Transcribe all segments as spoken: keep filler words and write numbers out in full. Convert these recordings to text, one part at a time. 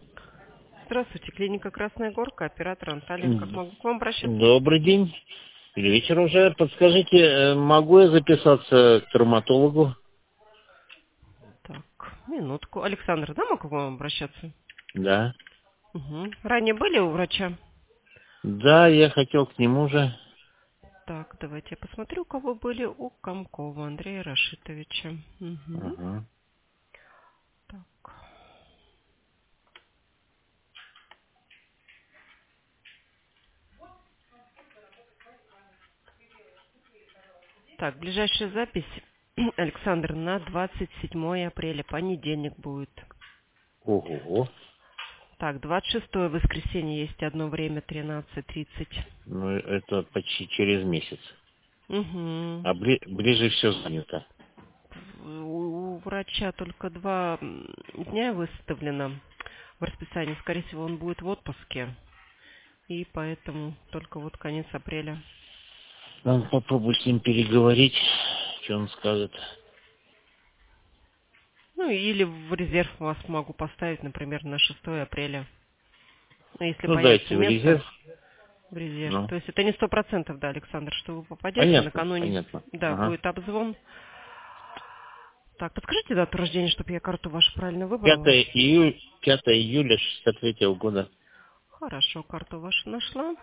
Здравствуйте, клиника Красная Горка, оператор Анталия. Как М, могу к вам обращаться? Добрый день. Или вечер уже. Подскажите, э, могу я записаться к травматологу? Так, минутку. Александр, да, могу к вам обращаться? Да. Угу. Ранее были у врача? Да, я хотел к нему же. Так, давайте я посмотрю, у кого были. У Комкова Андрея Рашитовича. Угу. Ага. Так. Так, ближайшая запись, Александр, на двадцать седьмое апреля, понедельник будет. Ого. Так, двадцать шестое воскресенье есть одно время, тринадцать тридцать. Ну, это почти через месяц. Угу. А бли- ближе все занято. У у врача только два м, дня выставлено в расписании. Скорее всего, он будет в отпуске. И поэтому только вот конец апреля. Надо попробовать с ним переговорить, что он скажет. Ну, или в резерв вас могу поставить, например, на шестое апреля. Ну, если Ну, появится дайте в резерв. место в резерв. Ну, То есть это не сто процентов, да, Александр, что вы попадете. понятно, Накануне, понятно. да, Ага. будет обзвон. Так, подскажите дату рождения, чтобы я карту вашу правильно выбрала. пятое июля, пятое июля шестьдесят третьего года. Хорошо, карту вашу нашла.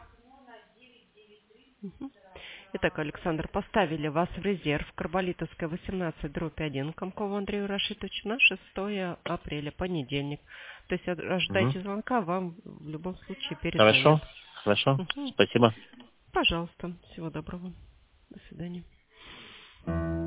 Мгм. Итак, Александр, поставили вас в резерв. Карболитовская, восемнадцать, дробь один, Комкову Андрею Рашитовичу на шестое апреля, понедельник. То есть от- Угу. ожидайте звонка, вам в любом случае перезвонят. Хорошо, хорошо. Мгм. Спасибо. Пожалуйста, всего доброго. До свидания.